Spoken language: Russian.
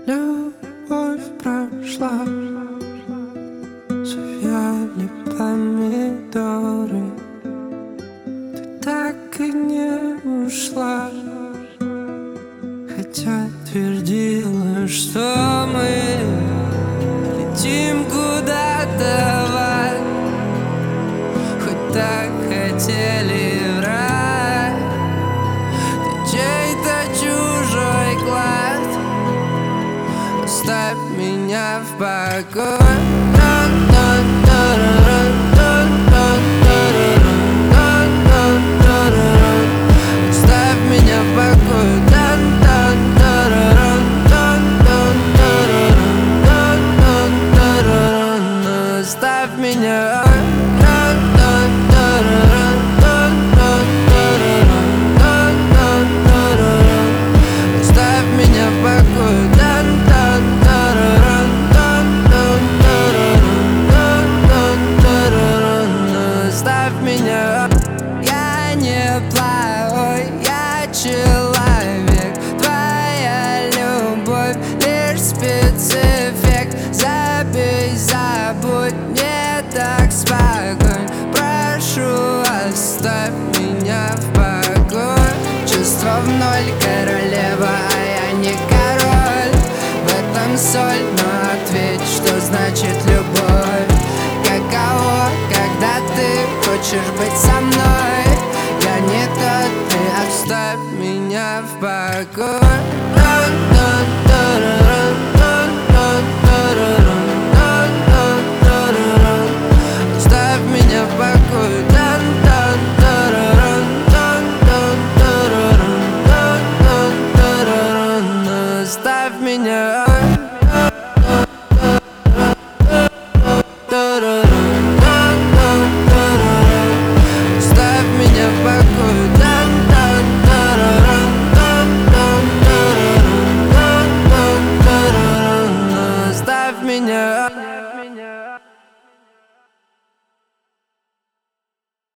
Любовь прошла, завяли помидоры. Ты так и не ушла, хотя твердила, что мы летим куда-то в ад. Хоть так хотели в рай, ты чей-то чужой клад. Оставь меня в покое. Оставь меня в покое. Оставь меня. Оставь меня в покое. Оставь меня. Я не плохой, я человек. Твоя любовь лишь спецэффект. Забей, забудь, мне так спокойно. Прошу, оставь меня в покое. Чувства в ноль, королева, а я не король. В этом соль, но ответь, что значит любовь. Каково, когда ты хочешь быть со мной? Я не тот, ты оставь меня в покое. Оставь меня в покое. Оставь меня. Оставь меня в покое. Оставь меня.